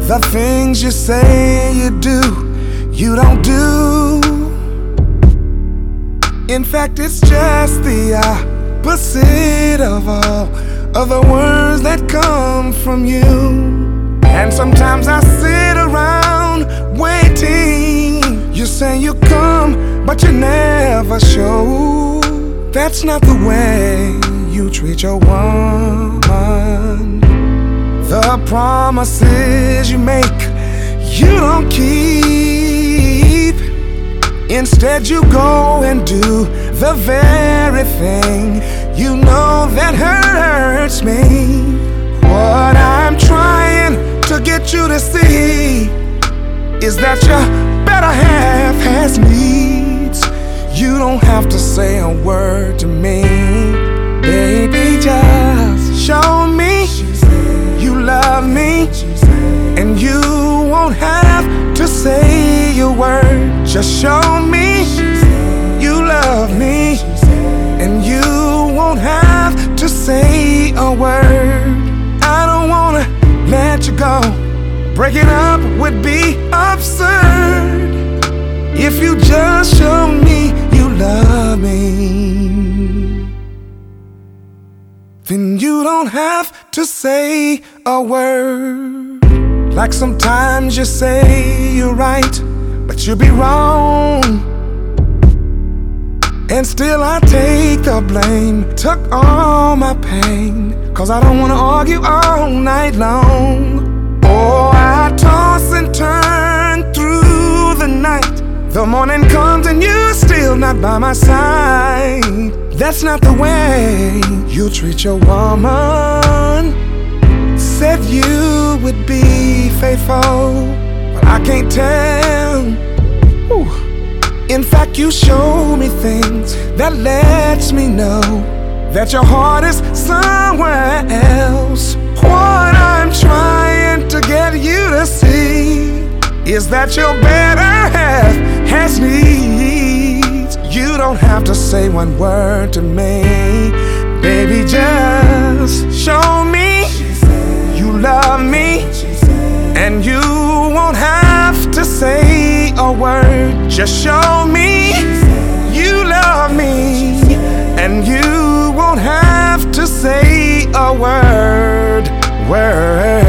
The things you say you do, you don't do. In fact, it's just the opposite of all of the words that come from you. And sometimes I sit around waiting. You say you come, but you never show. That's not the way you treat your woman. The promises you make, you don't keep. Instead you go and do the very thing you know that hurts me. What I'm trying to get you to see is that your better half has needs. You don't have to say a word to me, baby, just show me you love me. And you won't have to say a word, just show me you love me. And you won't have to say a word. I don't wanna let you go. Breaking up would be absurd if you just show me you love me. Then you don't have to say a word. Like sometimes you say you're right, but you'll be wrong. And still I take the blame, took all my pain, 'cause I don't wanna argue all night long. Oh, I toss and turn through the night. The morning comes and you're still not by my side. That's not the way you treat your woman. Said you would be faithful, but I can't tell. Ooh. In fact, you show me things that lets me know that your heart is somewhere else. What I'm trying to get you to see is that your better half has needs. You don't have to say one word to me, baby, just show me you love me. And you won't have to say a word, just show me you love me. And you won't have to say a word.